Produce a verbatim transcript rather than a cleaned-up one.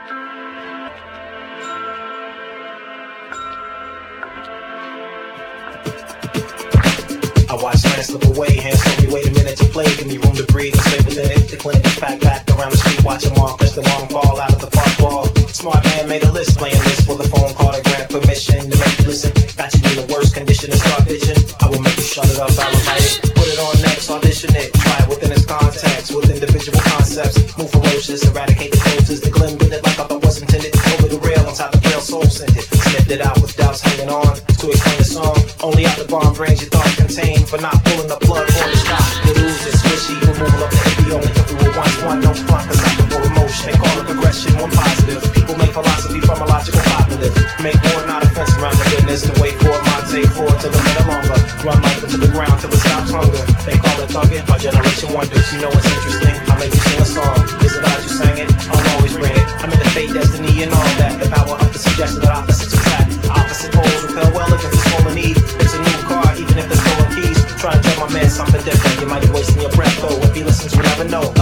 I watch man slip away, hands told me wait a minute to play, give me room to breathe and stay within it. The clinic is packed back around the street, watch them all push the long ball out of the park ball. Smart man made a list, playing this with a phone call to grant permission to make you listen. Got you in the worst condition to start bitching. I will make you shut it up, I will write it. Put it on next, audition it. Try it within its context, with individual concepts. Move ferocious, eradicate the coaches. The glim did it like I thought was intended. Over the rail, on top of the rail, soul sent it. Snipped it out with doubts hanging on to explain the song. Only out the bomb range your thoughts contain. For not pulling the plug on the shot. The ooze is swishy, removal of the hippie. Only if we were one, one, no front, cause I'm for emotion. They call it progression, one positive. People make philosophy from a logical populative. Make more, not offense around the goodness. To wait for it, my take for it till the minute longer. Run life into the ground till it stops hunger. They call it thugging, my generation wonders. You know what's interesting? I make you sing a song. Is it as you sang it? I'll always bring it. I'm in the fate, destiny, and all that. The power of the suggestion that opposites attract. Opposite poles repel well against the soul in need. It's a new car, even if there's stolen keys. Try to tell my man something different. You might be wasting your breath though. If he listens, you never know.